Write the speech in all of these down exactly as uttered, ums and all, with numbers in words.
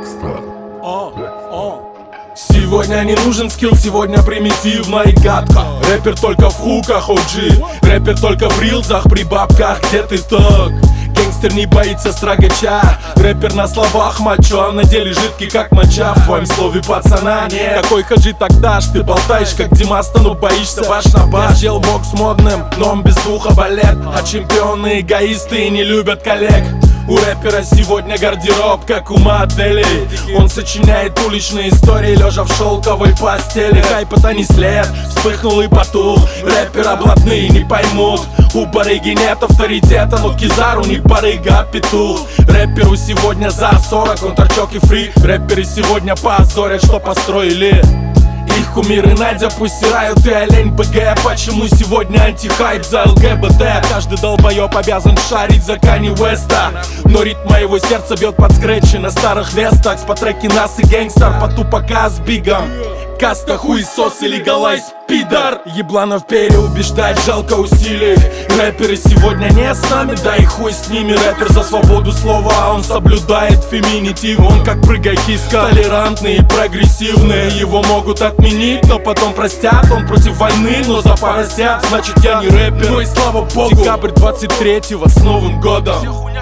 Сегодня не нужен скилл, сегодня примитивно и гадко. Рэпер только в хуках, о джи. Рэпер только в рилзах, при бабках, где ты так? Гангстер не боится строгача. Рэпер на словах мачо, а на деле жидкий как моча. В твоем слове пацана нет. Какой хаджи тогда ж ты болтаешь как Димаста, но боишься баш на баш. Чел бокс модным, но он без духа балет. А чемпионы эгоисты и не любят коллег. У рэпера сегодня гардероб, как у моделей. Он сочиняет уличные истории, лежа в шелковой постели. Хайпа-то не след, вспыхнул и потух. Рэпера блатные не поймут. У барыги нет авторитета, но Кизару не барыга, а петух. Рэперу сегодня за сорок, он торчок и фри. Рэперы сегодня позорят, что построили. Их кумиры Надя пустирают и олень БГ. Почему сегодня антихайп за ЛГБТ? Каждый долбоеб обязан шарить за Кани Уэста. Но ритм моего сердца бьет под скретчи на старых вестах. С треки нас и гэнгстер по тупака с бигом. Каста хуесос или галайс пидор. Ебланов переубеждать, жалко усилий. Рэперы сегодня не с нами, да и хуй с ними. Рэпер за свободу слова, а он соблюдает феминитив. Он как прыгай киска, толерантный и прогрессивный. Его могут отменить, но потом простят. Он против войны, но за поросят. Значит я не рэпер, ну и слава богу. Декабрь двадцать третьего, с Новым годом.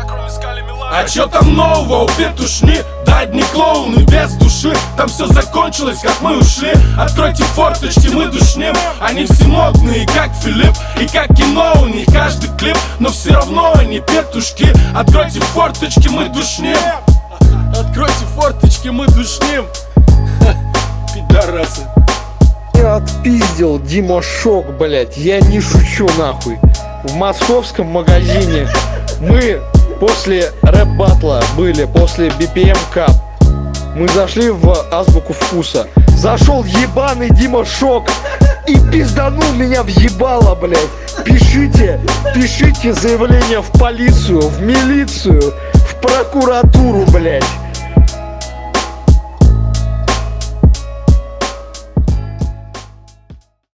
А чё там нового у петушни? Да одни клоуны без души. Там все закончилось, как мы ушли. Откройте форточки, мы душним. Они все модные, как Филипп. И как кино у них каждый клип. Но все равно они петушки. Откройте форточки, мы душним. Откройте форточки, мы душним. Пидорасы. Я отпиздил Дима Шок, блять. Я не шучу нахуй. В московском магазине мы после рэп-батла были, после би пи эм Cup. Мы зашли в азбуку вкуса. Зашел ебаный Дима Шок и пизданул меня в ебало, блядь. Пишите, пишите заявление в полицию, в милицию, в прокуратуру, блядь.